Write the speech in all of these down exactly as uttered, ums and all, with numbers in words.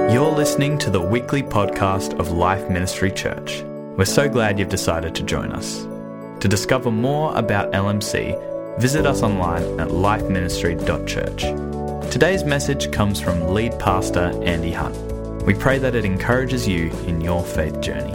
You're listening to the weekly podcast of Life Ministry Church. We're so glad you've decided to join us. To discover more about L M C, visit us online at life ministry dot church. Today's message comes from lead pastor Andy Hunt. We pray that it encourages you in your faith journey.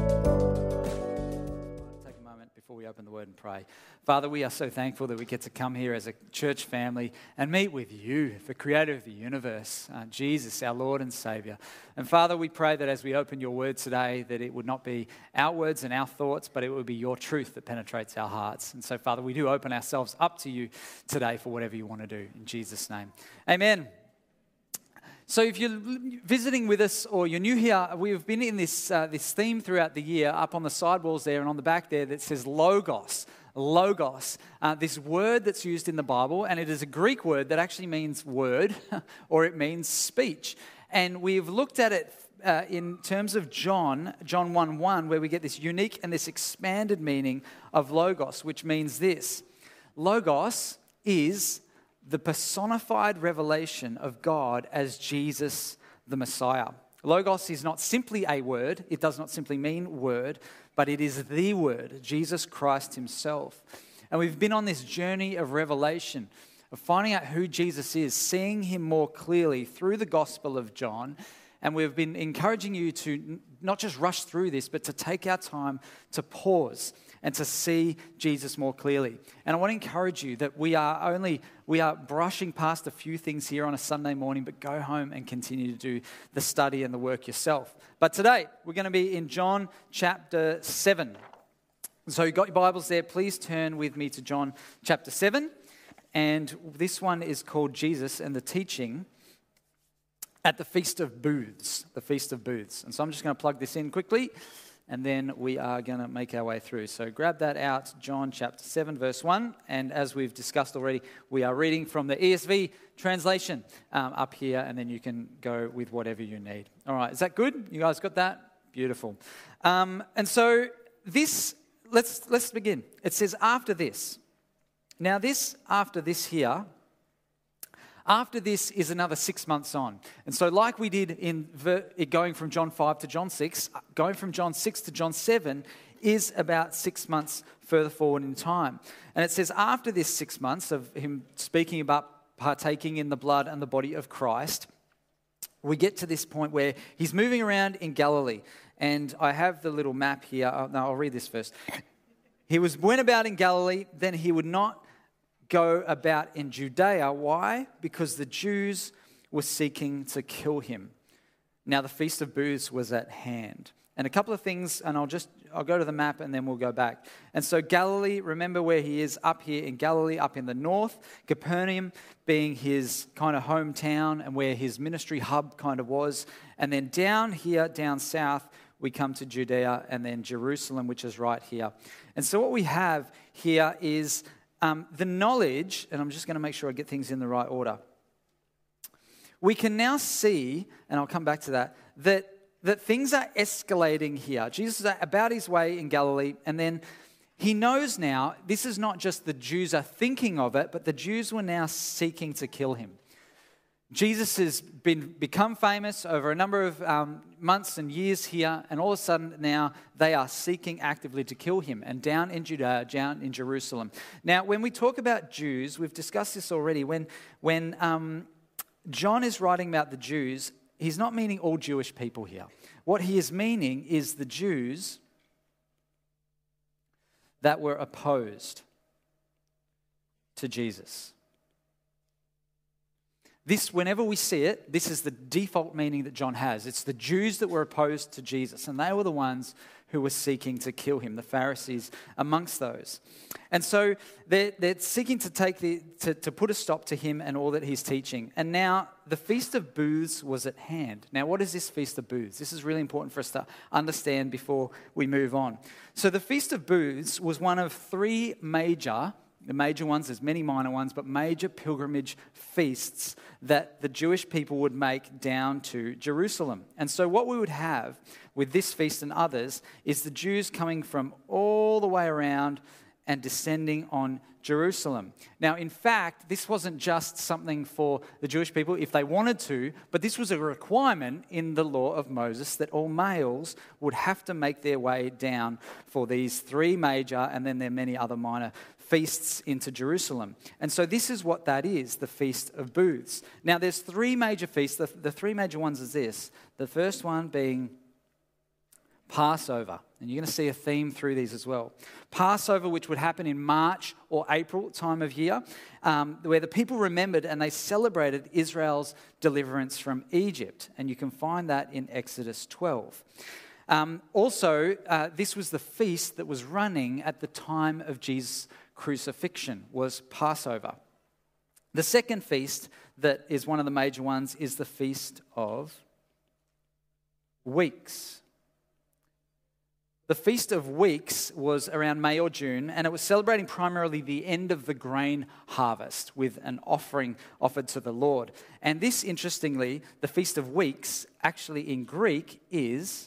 Take a moment before we open the word and pray. Father, we are so thankful that we get to come here as a church family and meet with you, the creator of the universe, uh, Jesus, our Lord and Savior. And Father, we pray that as we open your word today, that it would not be our words and our thoughts, but it would be your truth that penetrates our hearts. And so, Father, we do open ourselves up to you today for whatever you want to do. In Jesus' name, amen. So if you're visiting with us or you're new here, we've been in this uh, this theme throughout the year, up on the sidewalls there and on the back there, that says Logos. Logos, uh, this word that's used in the Bible, and it is a Greek word that actually means word, or it means speech. And we've looked at it uh, in terms of John, John one one, where we get this unique and this expanded meaning of Logos, which means this. Logos is the personified revelation of God as Jesus the Messiah. Logos is not simply a word. It does not simply mean word, but it is the word, Jesus Christ himself. And we've been on this journey of revelation, of finding out who Jesus is, seeing him more clearly through the Gospel of John. And we've been encouraging you to not just rush through this, but to take our time to pause and to see Jesus more clearly. And I want to encourage you that we are only, we are brushing past a few things here on a Sunday morning, but go home and continue to do the study and the work yourself. But today, we're going to be in John chapter seven. So you've got your Bibles there, please turn with me to John chapter seven. And this one is called Jesus and the Teaching at the Feast of Booths, the Feast of Booths. And so I'm just going to plug this in quickly, and then we are going to make our way through. So grab that out, John chapter seven, verse one. And as we've discussed already, we are reading from the E S V translation um, up here, and then you can go with whatever you need. All right, is that good? You guys got that? Beautiful. Um, and so this, let's let's begin. It says, after this. Now this, after this here, after this is another six months on. And so like we did in ver- going from John five to John six, going from John six to John seven is about six months further forward in time. And it says after this six months of him speaking about partaking in the blood and the body of Christ, we get to this point where he's moving around in Galilee. And I have the little map here. Oh, no, I'll read this first. He was went about in Galilee, then he would not go about in Judea. Why? Because the Jews were seeking to kill him. Now the Feast of Booths was at hand. And a couple of things, and I'll just, I'll go to the map and then we'll go back. And so Galilee, remember where he is up here in Galilee, up in the north. Capernaum being his kind of hometown and where his ministry hub kind of was. And then down here, down south, we come to Judea and then Jerusalem, which is right here. And so what we have here is Um, the knowledge, and I'm just going to make sure I get things in the right order. We can now see, and I'll come back to that, that, that things are escalating here. Jesus is about his way in Galilee, and then he knows now, this is not just the Jews are thinking of it, but the Jews were now seeking to kill him. Jesus has been become famous over a number of um, months and years here, and all of a sudden now they are seeking actively to kill him, and down in Judea, down in Jerusalem. Now, when we talk about Jews, we've discussed this already. When when um, John is writing about the Jews, he's not meaning all Jewish people here. What he is meaning is the Jews that were opposed to Jesus. This, whenever we see it, this is the default meaning that John has. It's the Jews that were opposed to Jesus, and they were the ones who were seeking to kill him, the Pharisees amongst those. And so they're, they're seeking to take the to, to put a stop to him and all that he's teaching. And now the Feast of Booths was at hand. Now, what is this Feast of Booths? This is really important for us to understand before we move on. So the Feast of Booths was one of three major The major ones, there's many minor ones, but major pilgrimage feasts that the Jewish people would make down to Jerusalem. And so what we would have with this feast and others is the Jews coming from all the way around and descending on Jerusalem. Now, in fact, this wasn't just something for the Jewish people if they wanted to, but this was a requirement in the law of Moses that all males would have to make their way down for these three major, and then there are many other minor feasts into Jerusalem. And so this is what that is, the Feast of Booths. Now, there's three major feasts. The, the three major ones is this. The first one being Passover. And you're going to see a theme through these as well. Passover, which would happen in March or April time of year, um, where the people remembered and they celebrated Israel's deliverance from Egypt. And you can find that in Exodus twelve. Um, also, uh, this was the feast that was running at the time of Jesus' crucifixion, was Passover. The second feast that is one of the major ones is the Feast of Weeks. The Feast of Weeks was around May or June, and it was celebrating primarily the end of the grain harvest with an offering offered to the Lord. And this, interestingly, the Feast of Weeks, actually in Greek, is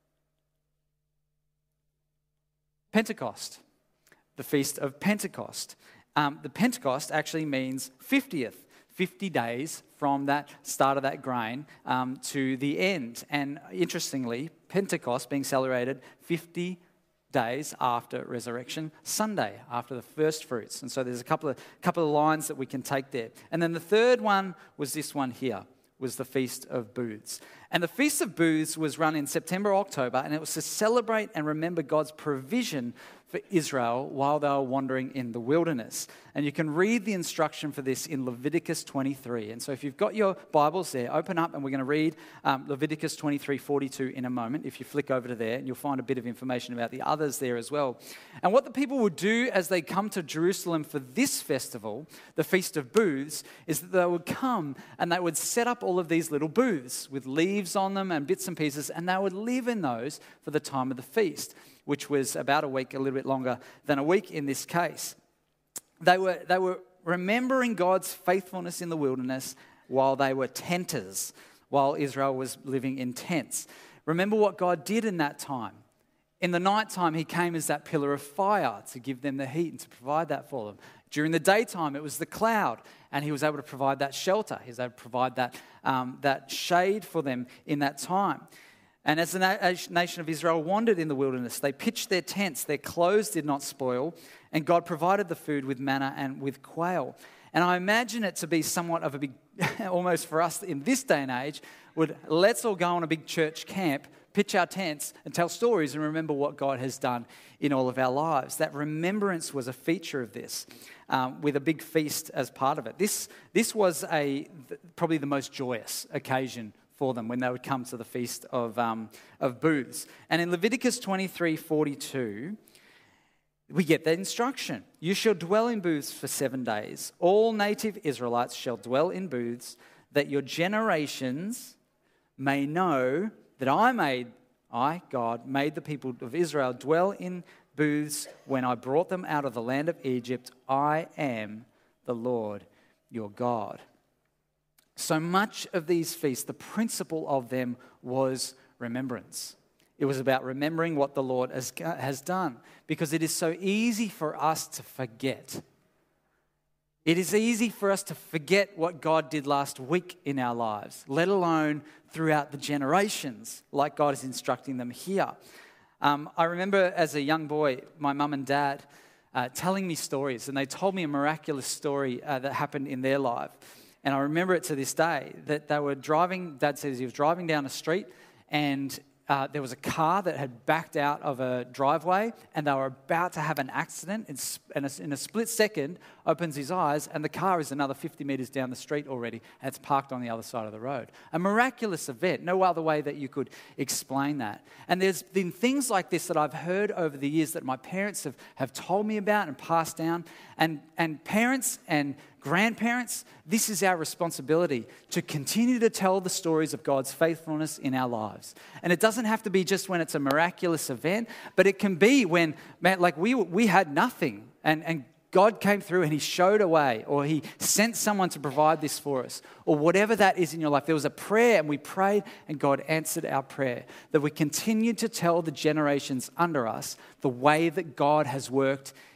Pentecost, the Feast of Pentecost. Um, the Pentecost actually means fiftieth, fifty days from that start of that grain um, to the end. And interestingly, Pentecost being celebrated fifty days after Resurrection Sunday, after the first fruits. And so there's a couple of couple of lines that we can take there. And then the third one was this one here, was the Feast of Booths. And the Feast of Booths was run in September, October, and it was to celebrate and remember God's provision for Israel while they were wandering in the wilderness. And you can read the instruction for this in Leviticus twenty-three. And so if you've got your Bibles there, open up and we're going to read um, Leviticus twenty-three forty-two in a moment. If you flick over to there, and you'll find a bit of information about the others there as well. And what the people would do as they come to Jerusalem for this festival, the Feast of Booths, is that they would come and they would set up all of these little booths with leaves on them and bits and pieces, and they would live in those for the time of the feast, which was about a week, a little bit longer than a week in this case. They were, they were remembering God's faithfulness in the wilderness while they were tenters, while Israel was living in tents. Remember what God did in that time. In the nighttime, he came as that pillar of fire to give them the heat and to provide that for them. During the daytime, it was the cloud, and he was able to provide that shelter. He was able to provide that, um, that shade for them in that time. And as the na- nation of Israel wandered in the wilderness, they pitched their tents, their clothes did not spoil, and God provided the food with manna and with quail. And I imagine it to be somewhat of a big, almost for us in this day and age, would let's all go on a big church camp, pitch our tents and tell stories and remember what God has done in all of our lives. That remembrance was a feature of this, um, with a big feast as part of it. This, this was a probably the most joyous occasion for them when they would come to the Feast of, um, of Booths. And in Leviticus twenty-three forty-two, we get that instruction. You shall dwell in booths for seven days. All native Israelites shall dwell in booths, that your generations may know that I made, I, God, made the people of Israel dwell in booths when I brought them out of the land of Egypt. I am the Lord your God. So much of these feasts, the principle of them was remembrance. It was about remembering what the Lord has, has done, because it is so easy for us to forget. It is easy for us to forget what God did last week in our lives, let alone throughout the generations, like God is instructing them here. Um, I remember as a young boy, my mum and dad uh, telling me stories, and they told me a miraculous story uh, that happened in their life. And I remember it to this day, that they were driving, Dad says he was driving down a street, and uh, there was a car that had backed out of a driveway, and they were about to have an accident, and in a split second, opens his eyes, and the car is another fifty metres down the street already, and it's parked on the other side of the road. A miraculous event, no other way that you could explain that. And there's been things like this that I've heard over the years that my parents have, have told me about and passed down, and, and parents and grandparents, this is our responsibility to continue to tell the stories of God's faithfulness in our lives. And it doesn't have to be just when it's a miraculous event, but it can be when, man, like we we had nothing and, and God came through and he showed a way, or he sent someone to provide this for us, or whatever that is in your life. There was a prayer and we prayed and God answered our prayer, that we continue to tell the generations under us the way that God has worked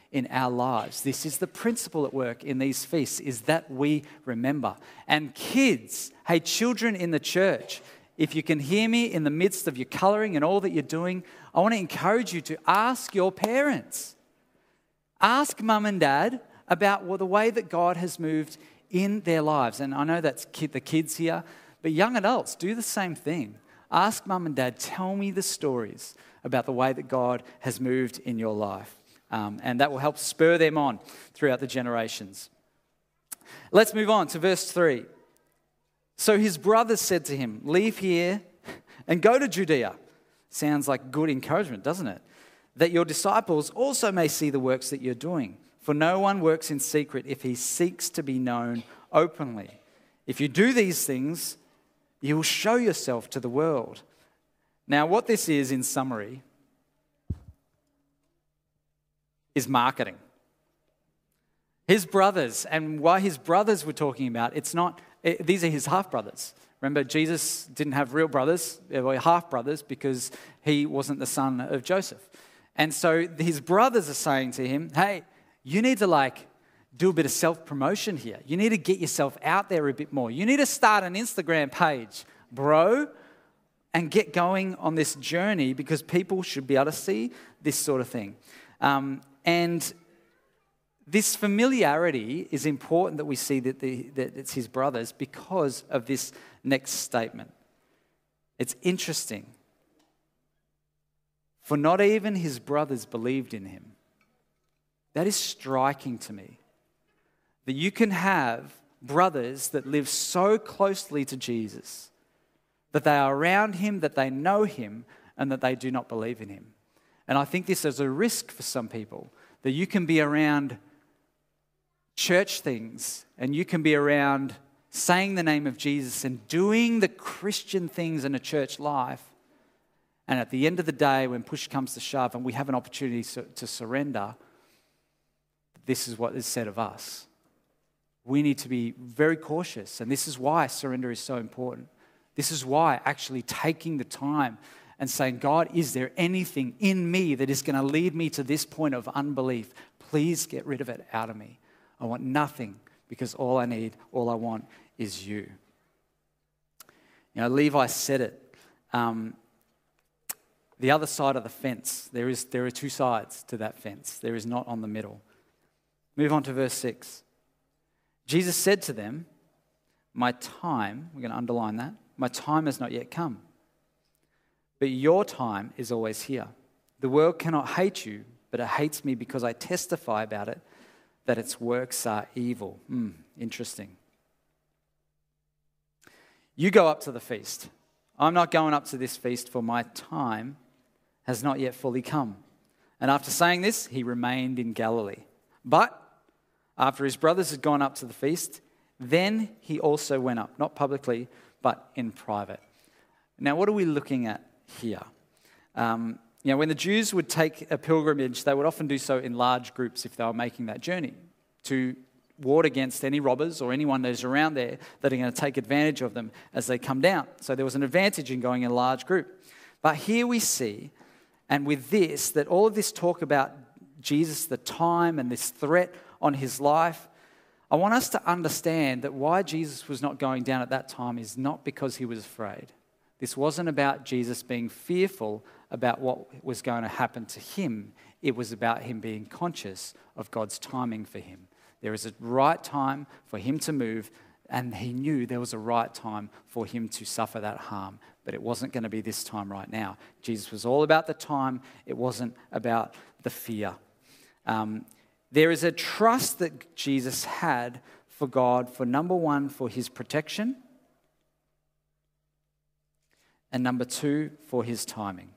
in our lives. This is the principle at work in these feasts, is that we remember. And kids, hey, children in the church, if you can hear me in the midst of your colouring and all that you're doing, I want to encourage you to ask your parents. Ask mum and dad about well, the way that God has moved in their lives. And I know that's kid, the kids here, but young adults, do the same thing. Ask mum and dad, tell me the stories about the way that God has moved in your life. Um, and that will help spur them on throughout the generations. Let's move on to verse three. So his brothers said to him, leave here and go to Judea. Sounds like good encouragement, doesn't it? That your disciples also may see the works that you're doing. For no one works in secret if he seeks to be known openly. If you do these things, you will show yourself to the world. Now, what this is, in summary, is marketing. His brothers, and why his brothers were talking about, it's not, it, these are his half-brothers. Remember, Jesus didn't have real brothers, they were half-brothers because he wasn't the son of Joseph. And so his brothers are saying to him, hey, you need to like do a bit of self-promotion here. You need to get yourself out there a bit more. You need to start an Instagram page, bro, and get going on this journey because people should be able to see this sort of thing. Um, and this familiarity is important that we see that, the, that it's his brothers because of this next statement. It's interesting. For not even his brothers believed in him. That is striking to me. That you can have brothers that live so closely to Jesus, that they are around him, that they know him, and that they do not believe in him. And I think this is a risk for some people, that you can be around church things and you can be around saying the name of Jesus and doing the Christian things in a church life. And at the end of the day, when push comes to shove and we have an opportunity to surrender, this is what is said of us. We need to be very cautious. And this is why surrender is so important. This is why actually taking the time and saying, God, is there anything in me that is going to lead me to this point of unbelief? Please get rid of it out of me. I want nothing because all I need, all I want is you. You know, Levi said it. Um, the other side of the fence, there is there are two sides to that fence. There is not on the middle. Move on to verse six. Jesus said to them, my time, we're going to underline that, my time has not yet come. But your time is always here. The world cannot hate you, but it hates me because I testify about it, that its works are evil. Mm, interesting. You go up to the feast. I'm not going up to this feast, for my time has not yet fully come. And after saying this, he remained in Galilee. But after his brothers had gone up to the feast, then he also went up, not publicly, but in private. Now, what are we looking at here? Um, you know, when the Jews would take a pilgrimage, they would often do so in large groups if they were making that journey to ward against any robbers or anyone that is around there that are going to take advantage of them as they come down. So there was an advantage in going in a large group. But here we see, and with this, that all of this talk about Jesus, the time and this threat on his life, I want us to understand that why Jesus was not going down at that time is not because he was afraid. This wasn't about Jesus being fearful about what was going to happen to him. It was about him being conscious of God's timing for him. There is a right time for him to move, and he knew there was a right time for him to suffer that harm. But it wasn't going to be this time right now. Jesus was all about the time. It wasn't about the fear. Um, there is a trust that Jesus had for God, for number one, for his protection, and number two, for his timing.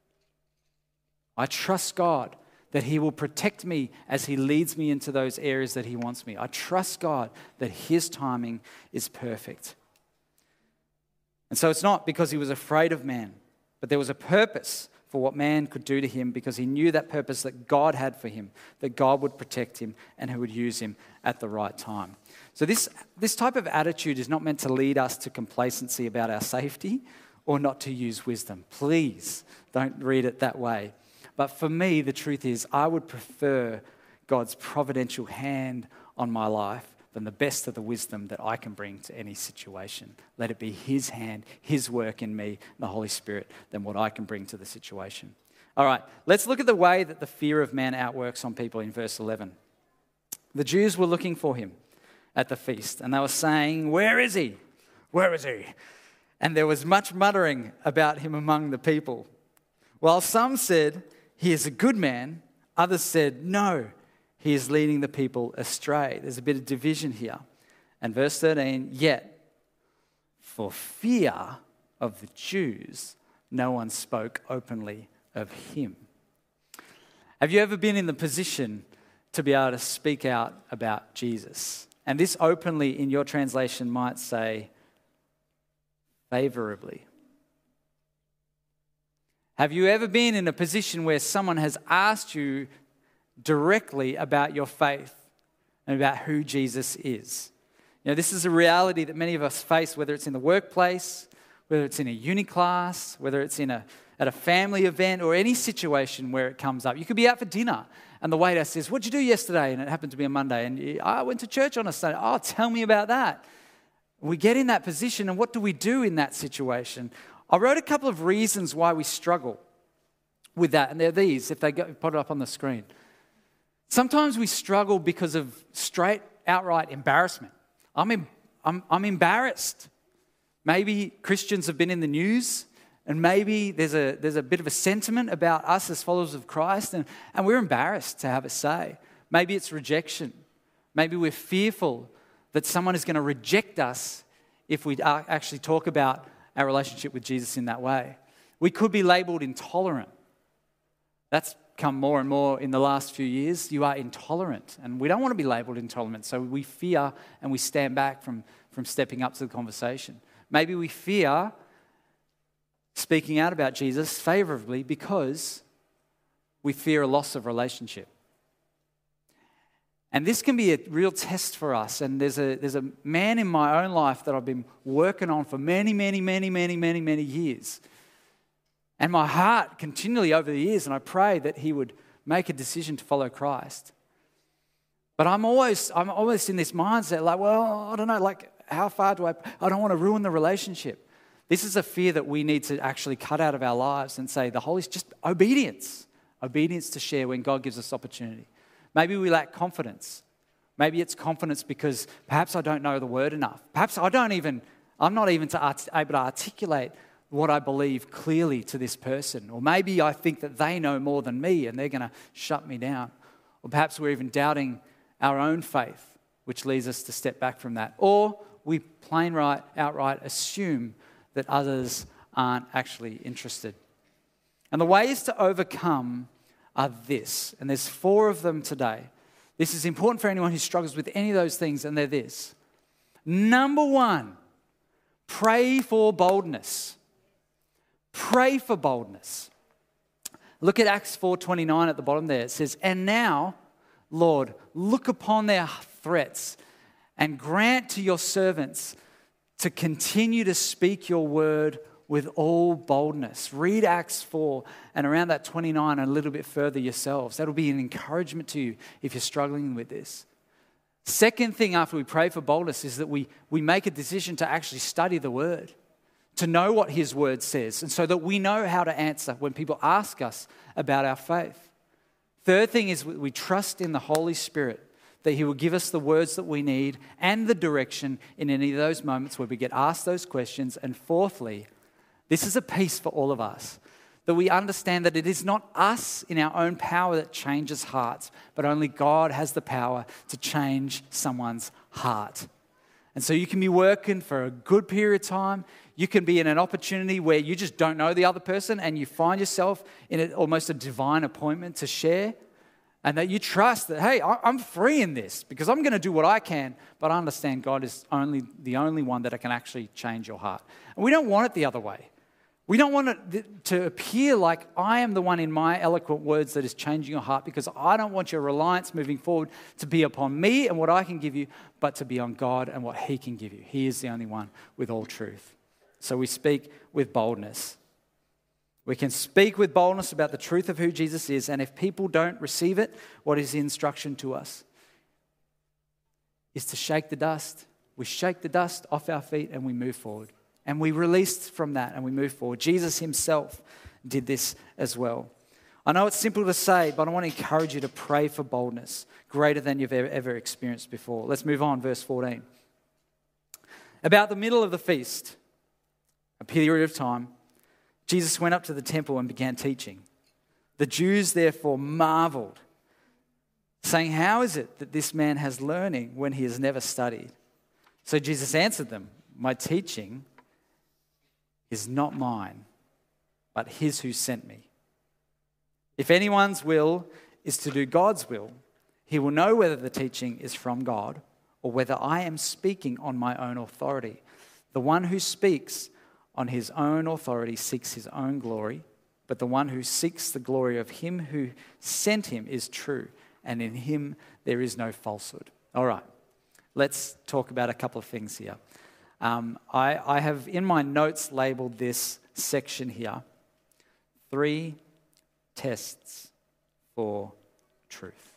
I trust God that he will protect me as he leads me into those areas that he wants me. I trust God that his timing is perfect. And so it's not because he was afraid of man, but there was a purpose for what man could do to him because he knew that purpose that God had for him, that God would protect him and who would use him at the right time. So this, this type of attitude is not meant to lead us to complacency about our safety or not to use wisdom. Please don't read it that way. But for me, the truth is I would prefer God's providential hand on my life than the best of the wisdom that I can bring to any situation. Let it be his hand, his work in me, the Holy Spirit, than what I can bring to the situation. All right, let's look at the way that the fear of man outworks on people in verse eleven. The Jews were looking for him at the feast, and they were saying, "Where is he? Where is he?" And there was much muttering about him among the people. While some said, "He is a good man," others said, "No, he is leading the people astray." There's a bit of division here. And verse thirteen, "Yet for fear of the Jews, no one spoke openly of him." Have you ever been in the position to be able to speak out about Jesus? And this openly in your translation might say favorably. Have you ever been in a position where someone has asked you directly about your faith and about who Jesus is? You know, this is a reality that many of us face, whether it's in the workplace, whether it's in a uni class, whether it's in a at a family event or any situation where it comes up. You could be out for dinner and the waiter says, "What'd you do yesterday?" And it happened to be a Monday. And you, "I went to church on a Sunday." "Oh, tell me about that." We get in that position, and what do we do in that situation? I wrote a couple of reasons why we struggle with that, and they're these, if they go, put it up on the screen. Sometimes we struggle because of straight, outright embarrassment. I'm, em- I'm, I'm embarrassed. Maybe Christians have been in the news, and maybe there's a, there's a bit of a sentiment about us as followers of Christ, and, and we're embarrassed to have a say. Maybe it's rejection. Maybe we're fearful that someone is going to reject us if we actually talk about our relationship with Jesus in that way. We could be labelled intolerant. That's come more and more in the last few years. You are intolerant, and we don't want to be labelled intolerant, so we fear and we stand back from, from stepping up to the conversation. Maybe we fear speaking out about Jesus favourably because we fear a loss of relationship. And this can be a real test for us. And there's a there's a man in my own life that I've been working on for many, many, many, many, many, many years. And my heart continually over the years, and I pray that he would make a decision to follow Christ. But I'm always I'm always in this mindset like, well, I don't know, like how far do I, I don't want to ruin the relationship. This is a fear that we need to actually cut out of our lives and say the Holy, just obedience. Obedience to share when God gives us opportunity. Maybe we lack confidence. Maybe it's confidence because perhaps I don't know the word enough. Perhaps I don't even, I'm not even to art- able to articulate what I believe clearly to this person. Or maybe I think that they know more than me and they're going to shut me down. Or perhaps we're even doubting our own faith, which leads us to step back from that. Or we plain right, outright assume that others aren't actually interested. And the ways to overcome are this, and there's four of them today. This is important for anyone who struggles with any of those things, and they're this. Number one, pray for boldness. Pray for boldness. Look at Acts four twenty-nine at the bottom there. It says, "And now, Lord, look upon their threats and grant to your servants to continue to speak your word with all boldness." Read Acts four and around that twenty-nine and a little bit further yourselves. That'll be an encouragement to you if you're struggling with this. Second thing after we pray for boldness is that we, we make a decision to actually study the word, to know what his word says, and so that we know how to answer when people ask us about our faith. Third thing is we trust in the Holy Spirit, that he will give us the words that we need and the direction in any of those moments where we get asked those questions. And fourthly, this is a piece for all of us, that we understand that it is not us in our own power that changes hearts, but only God has the power to change someone's heart. And so you can be working for a good period of time. You can be in an opportunity where you just don't know the other person and you find yourself in a, almost a divine appointment to share, and that you trust that, hey, I'm free in this because I'm going to do what I can, but I understand God is only the only one that can actually change your heart. And we don't want it the other way. We don't want it to appear like I am the one in my eloquent words that is changing your heart, because I don't want your reliance moving forward to be upon me and what I can give you, but to be on God and what he can give you. He is the only one with all truth. So we speak with boldness. We can speak with boldness about the truth of who Jesus is, and if people don't receive it, what is the instruction to us? Is to shake the dust. We shake the dust off our feet and we move forward. And we release from that and we move forward. Jesus himself did this as well. I know it's simple to say, but I want to encourage you to pray for boldness greater than you've ever, ever experienced before. Let's move on, verse fourteen. About the middle of the feast, a period of time, Jesus went up to the temple and began teaching. The Jews therefore marveled, saying, "How is it that this man has learning when he has never studied?" So Jesus answered them, "My teaching is not mine, but his who sent me. If anyone's will is to do God's will, he will know whether the teaching is from God or whether I am speaking on my own authority. The one who speaks on his own authority seeks his own glory, but the one who seeks the glory of him who sent him is true, and in him there is no falsehood." All right, let's talk about a couple of things here. Um, I, I have in my notes labeled this section here, three tests for truth.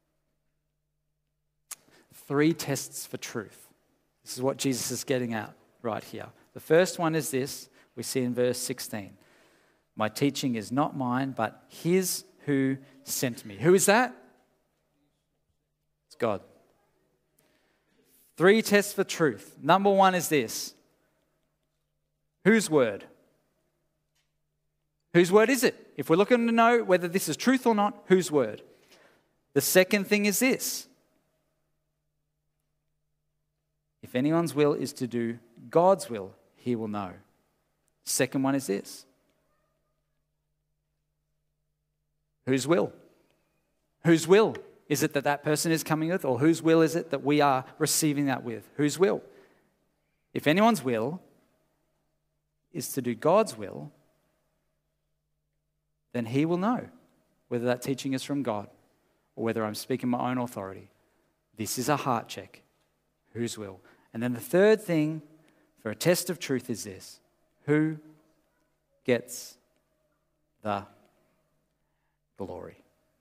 Three tests for truth. This is what Jesus is getting at right here. The first one is this, we see in verse sixteen. My teaching is not mine, but his who sent me. Who is that? It's God. Three tests for truth. Number one is this. Whose word? Whose word is it? If we're looking to know whether this is truth or not, whose word? The second thing is this. If anyone's will is to do God's will, he will know. Second one is this. Whose will? Whose will is it that that person is coming with, or whose will is it that we are receiving that with? Whose will? If anyone's will is to do God's will, then he will know whether that teaching is from God or whether I'm speaking my own authority. This is a heart check. Whose will? And then the third thing for a test of truth is this. Who gets the glory?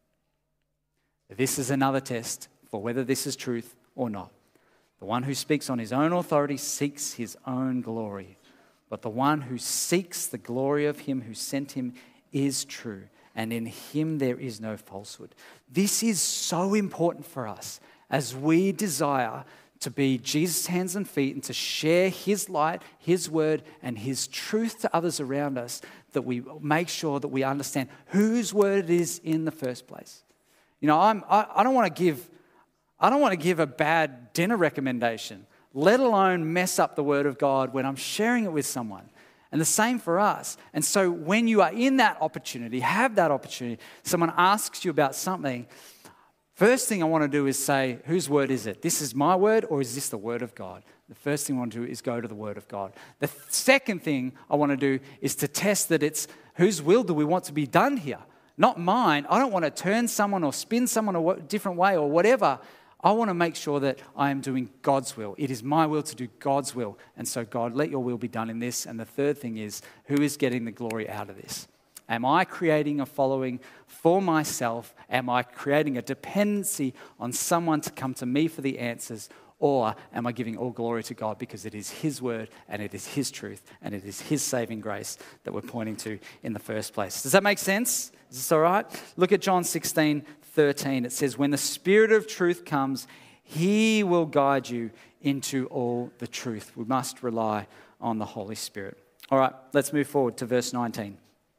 This is another test for whether this is truth or not. The one who speaks on his own authority seeks his own glory. But the one who seeks the glory of him who sent him is true, and in him there is no falsehood. This is so important for us as we desire to be Jesus' hands and feet and to share his light, his word, and his truth to others around us, that we make sure that we understand whose word it is in the first place. You know, I'm, I, I don't want to give, I don't want to give a bad dinner recommendation, let alone mess up the word of God when I'm sharing it with someone. And the same for us. And so when you are in that opportunity, have that opportunity, someone asks you about something, first thing I want to do is say, whose word is it? This is my word, or is this the word of God? The first thing I want to do is go to the word of God. The second thing I want to do is to test that it's whose will do we want to be done here? Not mine. I don't want to turn someone or spin someone a different way or whatever. I want to make sure that I am doing God's will. It is my will to do God's will. And so, God, let your will be done in this. And the third thing is, who is getting the glory out of this? Am I creating a following for myself? Am I creating a dependency on someone to come to me for the answers? Or am I giving all glory to God because it is his word and it is his truth and it is his saving grace that we're pointing to in the first place? Does that make sense? Is this all right? Look at John sixteen thirteen. It says, when the Spirit of truth comes, he will guide you into all the truth. We must rely on the Holy Spirit. All right, let's move forward to verse nineteen.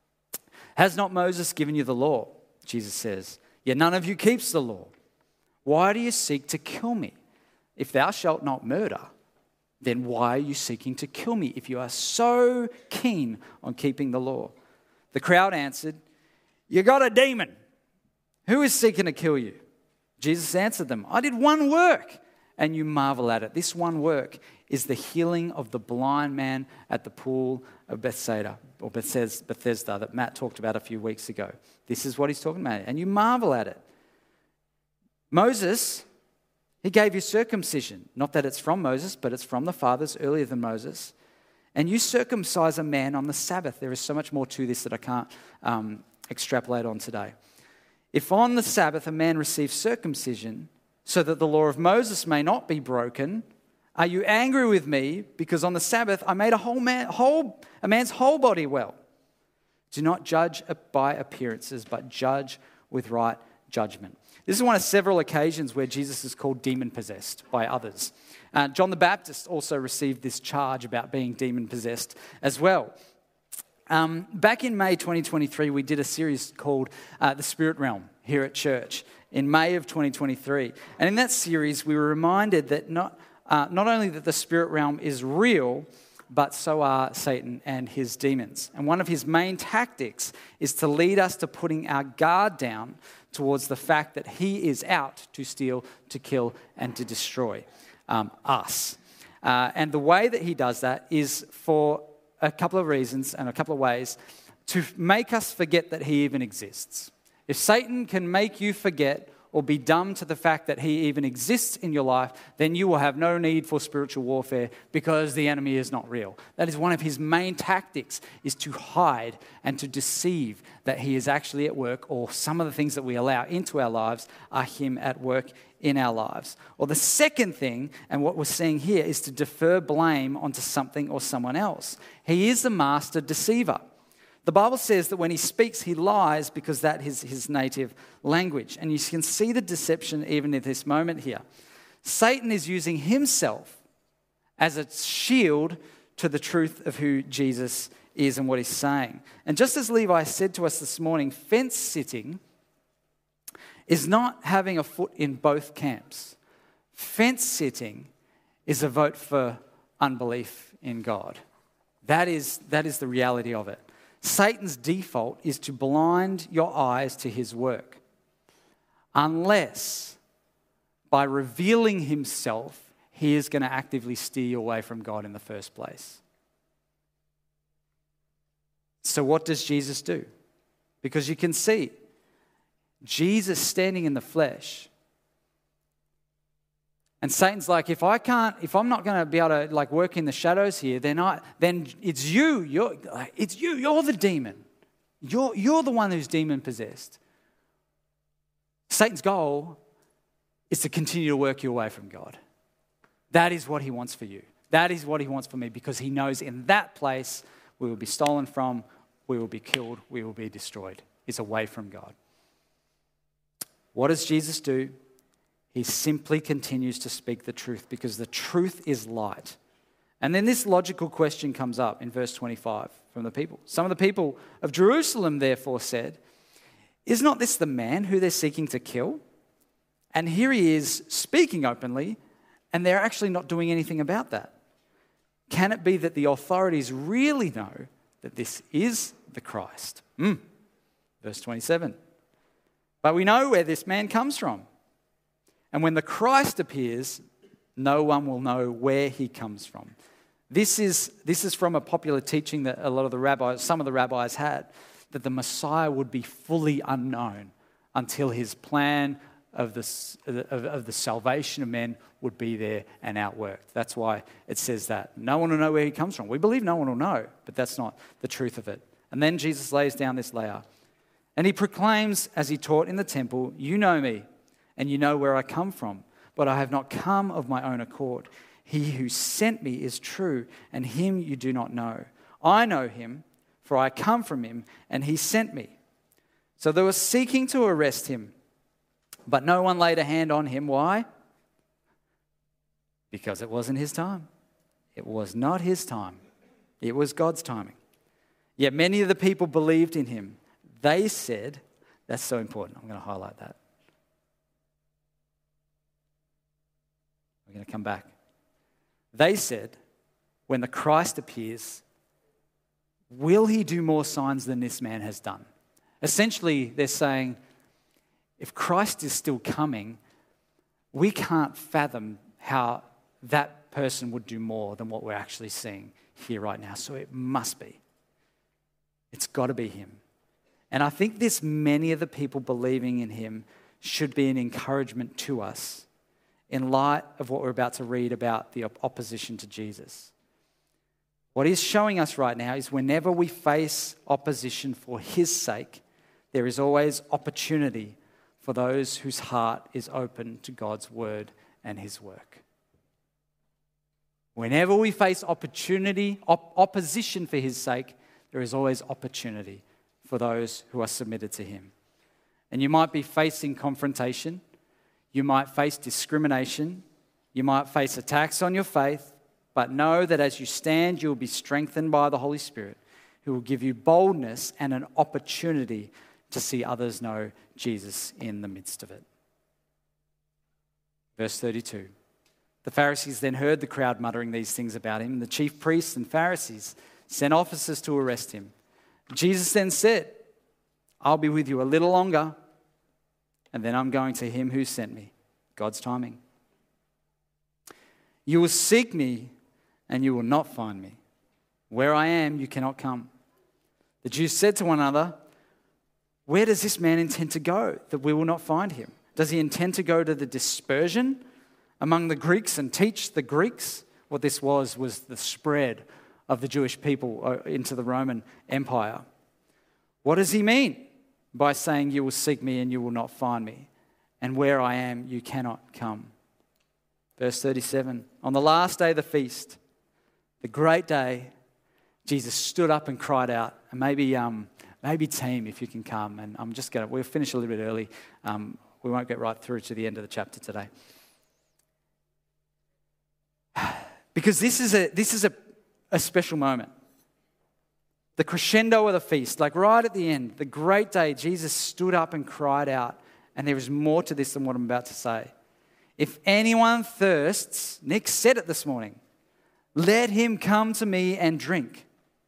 Has not Moses given you the law? Jesus says, yet none of you keeps the law. Why do you seek to kill me? If thou shalt not murder, then why are you seeking to kill me if you are so keen on keeping the law? The crowd answered, you got a demon. Who is seeking to kill you? Jesus answered them, I did one work, and you marvel at it. This one work is the healing of the blind man at the pool of Bethsaida, or Bethesda, that Matt talked about a few weeks ago. This is what he's talking about, and you marvel at it. Moses, he gave you circumcision. Not that it's from Moses, but it's from the fathers earlier than Moses. And you circumcise a man on the Sabbath. There is so much more to this that I can't um, extrapolate on today. If on the Sabbath a man receives circumcision, so that the law of Moses may not be broken, are you angry with me because on the Sabbath I made a whole man, whole, a man's whole body well? Do not judge by appearances, but judge with right judgment. This is one of several occasions where Jesus is called demon-possessed by others. Uh, John the Baptist also received this charge about being demon-possessed as well. Um, back in May twenty twenty-three, we did a series called uh, The Spirit Realm here at church in May of twenty twenty-three. And in that series, we were reminded that not, uh, not only that the spirit realm is real, but so are Satan and his demons. And one of his main tactics is to lead us to putting our guard down towards the fact that he is out to steal, to kill, and to destroy um, us. Uh, and the way that he does that is for a couple of reasons and a couple of ways to make us forget that he even exists. If Satan can make you forget or be dumb to the fact that he even exists in your life, then you will have no need for spiritual warfare because the enemy is not real. That is one of his main tactics, is to hide and to deceive that he is actually at work, or some of the things that we allow into our lives are him at work in our lives. Or the second thing, and what we're seeing here, is to defer blame onto something or someone else. He is the master deceiver. The Bible says that when he speaks, he lies because that is his native language. And you can see the deception even in this moment here. Satan is using himself as a shield to the truth of who Jesus is and what he's saying. And just as Levi said to us this morning, fence sitting is not having a foot in both camps. Fence sitting is a vote for unbelief in God. That is, that is the reality of it. Satan's default is to blind your eyes to his work, unless by revealing himself, he is going to actively steer you away from God in the first place. So what does Jesus do? Because you can see Jesus standing in the flesh. And Satan's like, if I can't, if I'm not going to be able to like work in the shadows here, then I, then it's you. You're, it's you. You're the demon. You're you're the one who's demon possessed. Satan's goal is to continue to work you away from God. That is what he wants for you. That is what he wants for me, because he knows in that place we will be stolen from, we will be killed, we will be destroyed. It's away from God. What does Jesus do? He simply continues to speak the truth, because the truth is light. And then this logical question comes up in verse twenty-five from the people. Some of the people of Jerusalem therefore said, "Is not this the man who they're seeking to kill? And here he is speaking openly, and they're actually not doing anything about that. Can it be that the authorities really know that this is the Christ?" Mm. Verse twenty-seven. "But we know where this man comes from. And when the Christ appears, no one will know where he comes from." This is, this is from a popular teaching that a lot of the rabbis, some of the rabbis had, that the Messiah would be fully unknown until his plan of the, of, of the salvation of men would be there and outworked. That's why it says that. No one will know where he comes from. We believe no one will know, but that's not the truth of it. And then Jesus lays down this layer. And he proclaims, as he taught in the temple, "You know me, and you know where I come from, but I have not come of my own accord. He who sent me is true, and him you do not know. I know him, for I come from him, and he sent me." So they were seeking to arrest him, but no one laid a hand on him. Why? Because it wasn't his time. It was not his time. It was God's timing. Yet many of the people believed in him. They said, that's so important. I'm going to highlight that. We're going to come back. They said, when the Christ appears, will he do more signs than this man has done? Essentially, they're saying, if Christ is still coming, we can't fathom how that person would do more than what we're actually seeing here right now. So it must be. It's got to be him. And I think this, many of the people believing in him, should be an encouragement to us in light of what we're about to read about the opposition to Jesus. What What he's showing us right now is whenever we face opposition for his sake, there is always opportunity for those whose heart is open to God's word and his work. Whenever we face opportunity, op- opposition for his sake, there is always opportunity for those who are submitted to him. And you might be facing confrontation. You might face discrimination. You might face attacks on your faith. But know that as you stand, you will be strengthened by the Holy Spirit, who will give you boldness and an opportunity to see others know Jesus in the midst of it. Verse thirty-two. The Pharisees then heard the crowd muttering these things about him. The chief priests and Pharisees sent officers to arrest him. Jesus then said, I'll be with you a little longer, and then I'm going to him who sent me. God's timing. You will seek me, and you will not find me. Where I am, you cannot come. The Jews said to one another, where does this man intend to go that we will not find him? Does he intend to go to the dispersion among the Greeks and teach the Greeks? What this was, was the spread of the Jewish people into the Roman Empire. What does he mean by saying you will seek me and you will not find me? And where I am, you cannot come. Verse thirty-seven, on the last day of the feast, the great day, Jesus stood up and cried out. And maybe, um, maybe team, if you can come. And I'm just going to, we'll finish a little bit early. Um, we won't get right through to the end of the chapter today. Because this is a this is a, a special moment. The crescendo of the feast, like right at the end, the great day, Jesus stood up and cried out. And there is more to this than what I'm about to say. If anyone thirsts, Nick said it this morning, let him come to me and drink.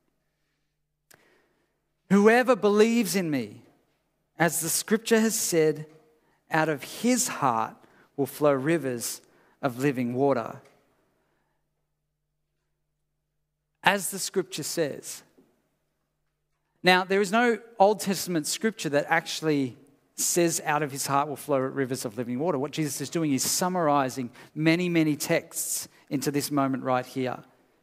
Whoever believes in me, as the scripture has said, out of his heart will flow rivers of living water. As the scripture says. Now, there is no Old Testament scripture that actually says out of his heart will flow rivers of living water. What Jesus is doing is summarizing many, many texts into this moment right here.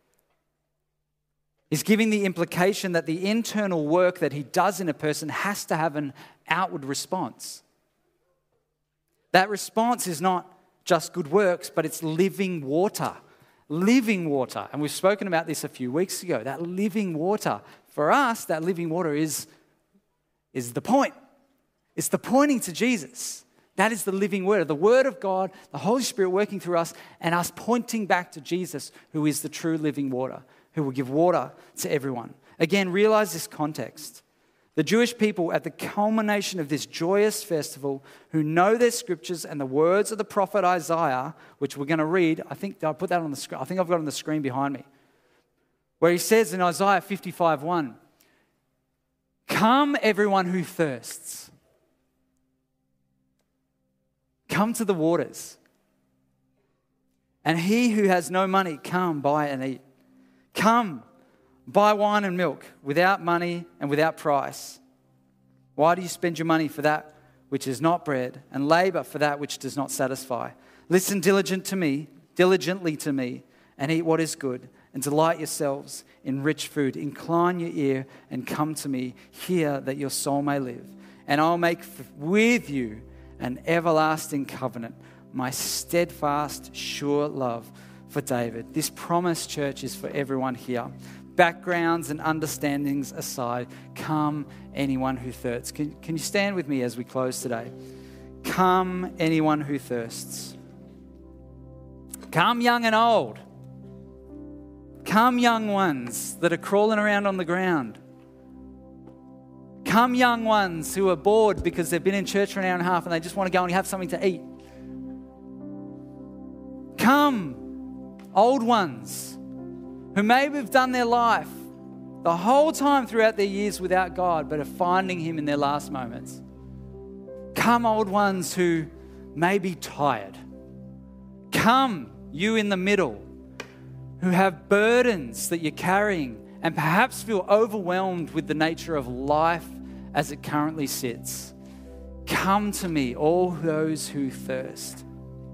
He's giving the implication that the internal work that he does in a person has to have an outward response. That response is not just good works, but it's living water. Living water. And we've spoken about this a few weeks ago. That living water. For us, that living water is, is the point. It's the pointing to Jesus. That is the living word. The word of God, the Holy Spirit working through us, and us pointing back to Jesus, who is the true living water, who will give water to everyone. Again, realize this context. The Jewish people at the culmination of this joyous festival, who know their scriptures and the words of the prophet Isaiah, which we're going to read. I think I'll put that on the screen. I think I've got it on the screen behind me. Where he says in Isaiah fifty-five one, come everyone who thirsts. Come to the waters. And he who has no money, come buy and eat. Come, buy wine and milk without money and without price. Why do you spend your money for that which is not bread, and labor for that which does not satisfy? Listen diligent to me, diligently to me, and eat what is good, and delight yourselves in rich food. Incline your ear and come to me. Hear that your soul may live. And I'll make with you an everlasting covenant, my steadfast, sure love for David. This promise, church, is for everyone here. Backgrounds and understandings aside, come anyone who thirsts. Can, can you stand with me as we close today? Come anyone who thirsts. Come young and old. Come young ones that are crawling around on the ground. Come young ones who are bored because they've been in church for an hour and a half and they just want to go and have something to eat. Come old ones who maybe have done their life the whole time throughout their years without God, but are finding him in their last moments. Come old ones who may be tired. Come you in the middle who have burdens that you're carrying and perhaps feel overwhelmed with the nature of life as it currently sits. Come to me, all those who thirst,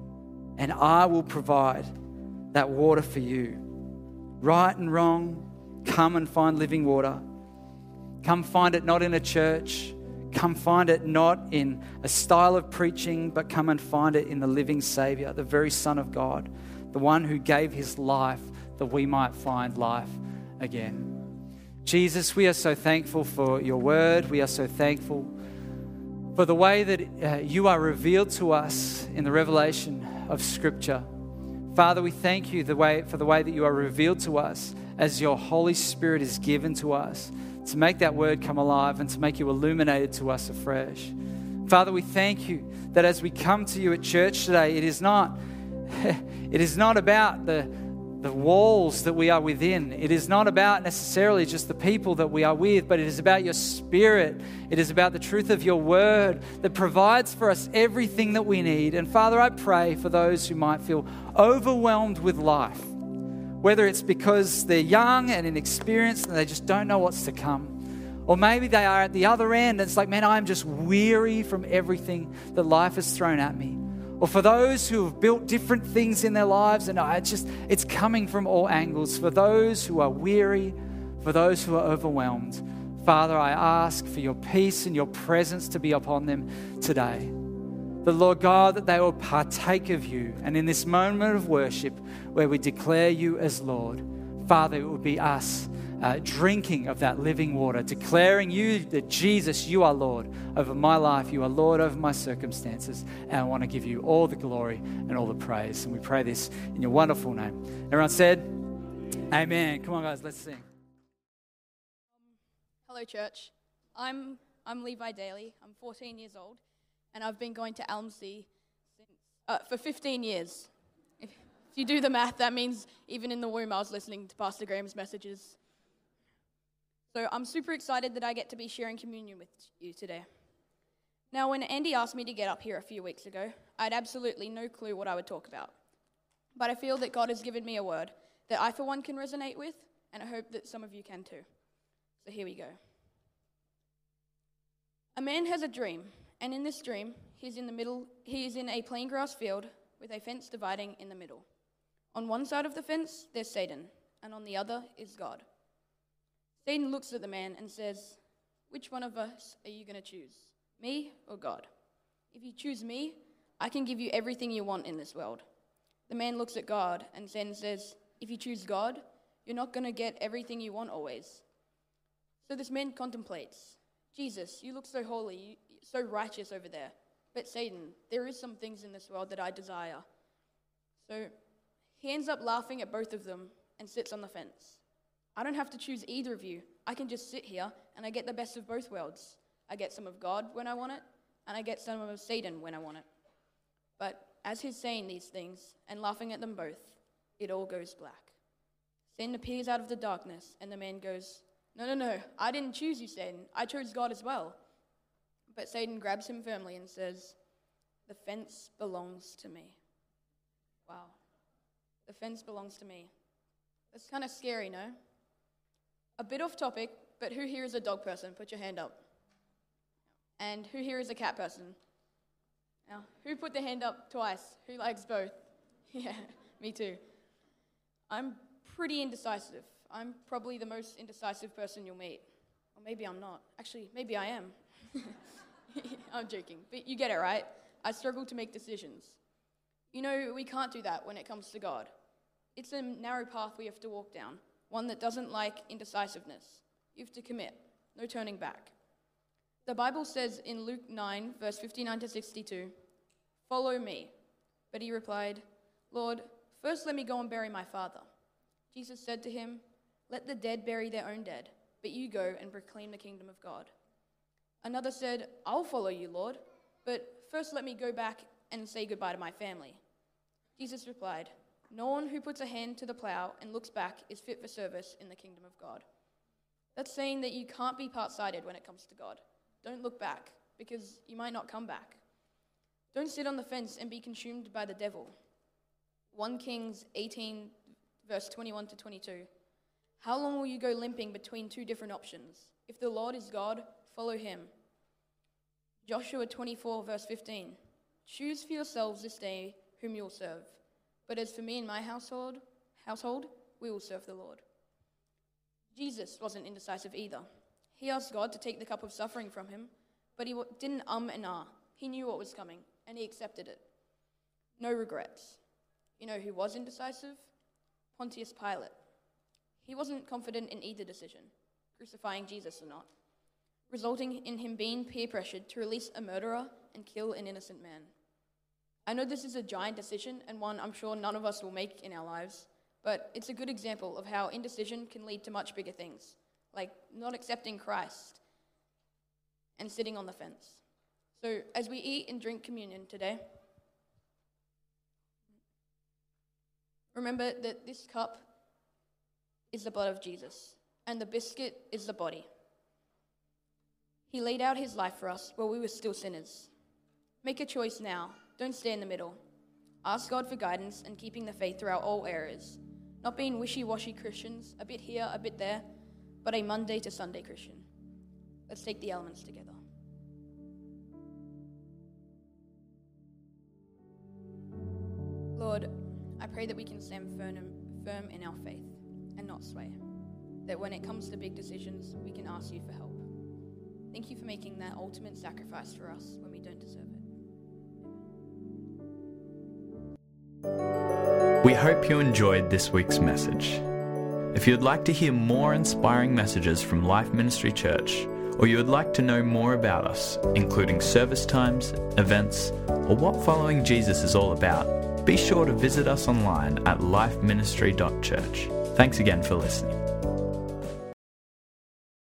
and I will provide that water for you. Right and wrong, come and find living water. Come find it not in a church. Come find it not in a style of preaching, but come and find it in the living Savior, the very Son of God, the one who gave his life that we might find life again. Jesus, we are so thankful for your word. We are so thankful for the way that uh, you are revealed to us in the revelation of Scripture. Father, we thank you the way, for the way that you are revealed to us as your Holy Spirit is given to us to make that word come alive and to make you illuminated to us afresh. Father, we thank you that as we come to you at church today, it is not, it is not about the the walls that we are within. It is not about necessarily just the people that we are with, but it is about your Spirit. It is about the truth of your word that provides for us everything that we need. And Father, I pray for those who might feel overwhelmed with life, whether it's because they're young and inexperienced and they just don't know what's to come, or maybe they are at the other end and it's like, man, I'm just weary from everything that life has thrown at me. Or for those who have built different things in their lives and it's just, it's coming from all angles. For those who are weary, for those who are overwhelmed, Father, I ask for your peace and your presence to be upon them today. The Lord God, that they will partake of you. And in this moment of worship where we declare you as Lord, Father, it will be us uh, drinking of that living water, declaring you that Jesus, you are Lord over my life. You are Lord over my circumstances. And I want to give you all the glory and all the praise. And we pray this in your wonderful name. Everyone said, amen. Come on, guys, let's sing. Hello, church. I'm I'm Levi Daly. I'm fourteen years old, and I've been going to Elmsey since, uh, for fifteen years. If, if you do the math, that means even in the womb I was listening to Pastor Graham's messages. So I'm super excited that I get to be sharing communion with you today. Now, when Andy asked me to get up here a few weeks ago, I had absolutely no clue what I would talk about. But I feel that God has given me a word that I, for one, can resonate with, and I hope that some of you can too. So here we go. A man has a dream, and in this dream, he's in the middle. He is in a plain grass field with a fence dividing in the middle. On one side of the fence, there's Satan, and on the other is God. Satan looks at the man and says, "Which one of us are you going to choose, me or God? If you choose me, I can give you everything you want in this world." The man looks at God and then says, "If you choose God, you're not going to get everything you want always." So this man contemplates, "Jesus, you look so holy, so righteous over there. But Satan, there is some things in this world that I desire." So he ends up laughing at both of them and sits on the fence. I don't have to choose either of you. I can just sit here and I get the best of both worlds. I get some of God when I want it, and I get some of Satan when I want it. But as he's saying these things and laughing at them both, it all goes black. Satan appears out of the darkness, and the man goes, "No, no, no, I didn't choose you, Satan. I chose God as well." But Satan grabs him firmly and says, "The fence belongs to me." Wow. The fence belongs to me. That's kind of scary, no? A bit off topic, but who here is a dog person? Put your hand up. And who here is a cat person? Now, who put their hand up twice? Who likes both? Yeah, me too. I'm pretty indecisive. I'm probably the most indecisive person you'll meet. Or maybe I'm not. Actually, maybe I am. I'm joking. But you get it, right? I struggle to make decisions. You know, we can't do that when it comes to God. It's a narrow path we have to walk down, one that doesn't like indecisiveness. You have to commit, no turning back. The Bible says in Luke nine, verse fifty-nine to sixty-two, "Follow me." But he replied, "Lord, first let me go and bury my father." Jesus said to him, "Let the dead bury their own dead, but you go and proclaim the kingdom of God." Another said, "I'll follow you, Lord, but first let me go back and say goodbye to my family." Jesus replied, "No one who puts a hand to the plow and looks back is fit for service in the kingdom of God." That's saying that you can't be part-sighted when it comes to God. Don't look back, because you might not come back. Don't sit on the fence and be consumed by the devil. First Kings eighteen, verse twenty-one to twenty-two. "How long will you go limping between two different options? If the Lord is God, follow him." Joshua twenty-four, verse fifteen. "Choose for yourselves this day whom you'll serve. But as for me and my household, household, we will serve the Lord." Jesus wasn't indecisive either. He asked God to take the cup of suffering from him, but he w- didn't um and ah. He knew what was coming, and he accepted it. No regrets. You know who was indecisive? Pontius Pilate. He wasn't confident in either decision, crucifying Jesus or not, resulting in him being peer pressured to release a murderer and kill an innocent man. I know this is a giant decision and one I'm sure none of us will make in our lives, but it's a good example of how indecision can lead to much bigger things, like not accepting Christ and sitting on the fence. So as we eat and drink communion today, remember that this cup is the blood of Jesus, and the biscuit is the body. He laid out his life for us while we were still sinners. Make a choice now. Don't stay in the middle. Ask God for guidance and keeping the faith throughout all areas. Not being wishy-washy Christians, a bit here, a bit there, but a Monday to Sunday Christian. Let's take the elements together. Lord, I pray that we can stand firm in our faith and not sway. That when it comes to big decisions, we can ask you for help. Thank you for making that ultimate sacrifice for us when we don't deserve it. We hope you enjoyed this week's message. If you'd like to hear more inspiring messages from Life Ministry Church, or you would like to know more about us, including service times, events, or what following Jesus is all about, be sure to visit us online at life ministry dot church. Thanks again for listening.